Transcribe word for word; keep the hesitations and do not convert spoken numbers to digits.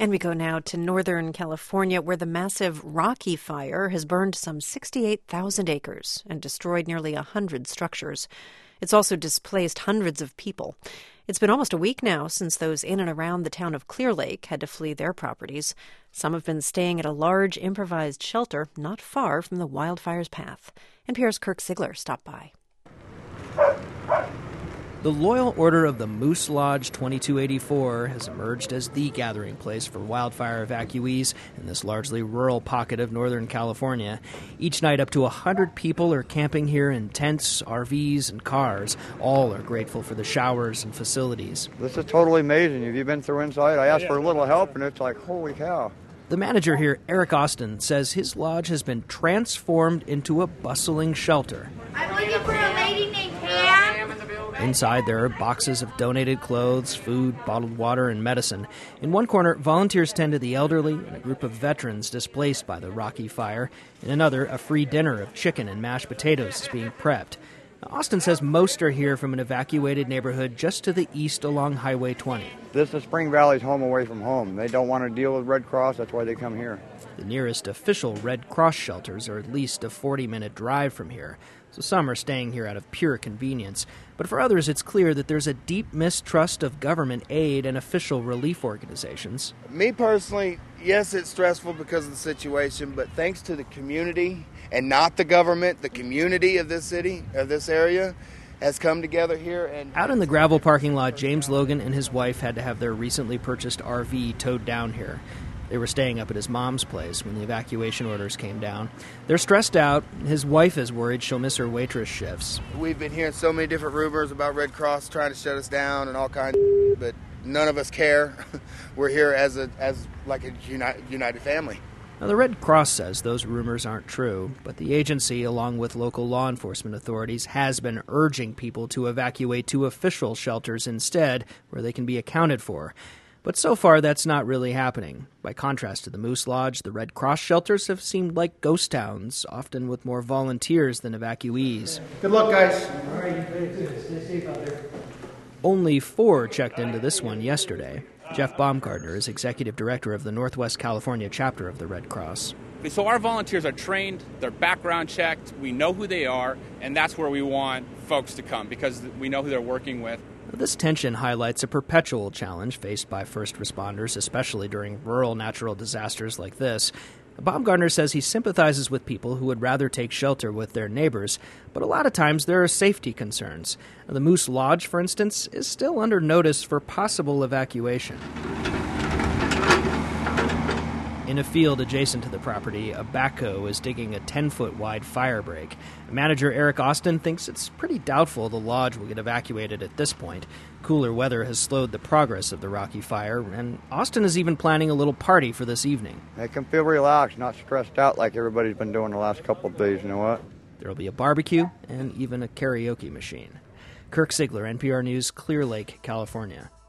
And we go now to Northern California, where the massive Rocky Fire has burned some sixty-eight thousand acres and destroyed nearly one hundred structures. It's also displaced hundreds of people. It's been almost a week now since those in and around the town of Clear Lake had to flee their properties. Some have been staying at a large improvised shelter not far from the wildfire's path. N P R's Kirk Sigler stopped by. The Loyal Order of the Moose Lodge twenty-two eighty-four has emerged as the gathering place for wildfire evacuees in this largely rural pocket of Northern California. Each night, up to one hundred people are camping here in tents, R Vs, and cars. All are grateful for the showers and facilities. This is totally amazing. Have you been through inside? I asked for a little help, and it's like, holy cow. The manager here, Eric Austin, says his lodge has been transformed into a bustling shelter. I'm looking for a lady named Pam. Inside, there are boxes of donated clothes, food, bottled water, and medicine. In one corner, volunteers tend to the elderly and a group of veterans displaced by the Rocky Fire. In another, a free dinner of chicken and mashed potatoes is being prepped. Austin says most are here from an evacuated neighborhood just to the east along Highway twenty. This is Spring Valley's home away from home. They don't want to deal with Red Cross. That's why they come here. The nearest official Red Cross shelters are at least a forty-minute drive from here, so some are staying here out of pure convenience. But for others, it's clear that there's a deep mistrust of government aid and official relief organizations. Me personally, yes, it's stressful because of the situation, but thanks to the community and not the government, the community of this city, of this area, has come together here. And out in the gravel parking lot, James Logan and his wife had to have their recently purchased R V towed down here. They were staying up at his mom's place when the evacuation orders came down. They're stressed out. His wife is worried she'll miss her waitress shifts. We've been hearing so many different rumors about Red Cross trying to shut us down and all kinds of, but none of us care. We're here as a as like a united, united family. Now, the Red Cross says those rumors aren't true, but the agency, along with local law enforcement authorities, has been urging people to evacuate to official shelters instead, where they can be accounted for. But so far, that's not really happening. By contrast to the Moose Lodge, the Red Cross shelters have seemed like ghost towns, often with more volunteers than evacuees. Good luck, guys. All right, stay safe out there. Only four checked into this one yesterday. Jeff Baumgartner is executive director of the Northwest California chapter of the Red Cross. So our volunteers are trained, they're background checked, we know who they are, and that's where we want folks to come because we know who they're working with. This tension highlights a perpetual challenge faced by first responders, especially during rural natural disasters like this. Baumgartner says he sympathizes with people who would rather take shelter with their neighbors, but a lot of times there are safety concerns. The Moose Lodge, for instance, is still under notice for possible evacuation. In a field adjacent to the property, a backhoe is digging a ten-foot wide fire break. Manager Eric Austin thinks it's pretty doubtful the lodge will get evacuated at this point. Cooler weather has slowed the progress of the Rocky Fire, and Austin is even planning a little party for this evening. They can feel relaxed, not stressed out like everybody's been doing the last couple of days, you know what? There will be a barbecue and even a karaoke machine. Kirk Sigler, N P R News, Clear Lake, California.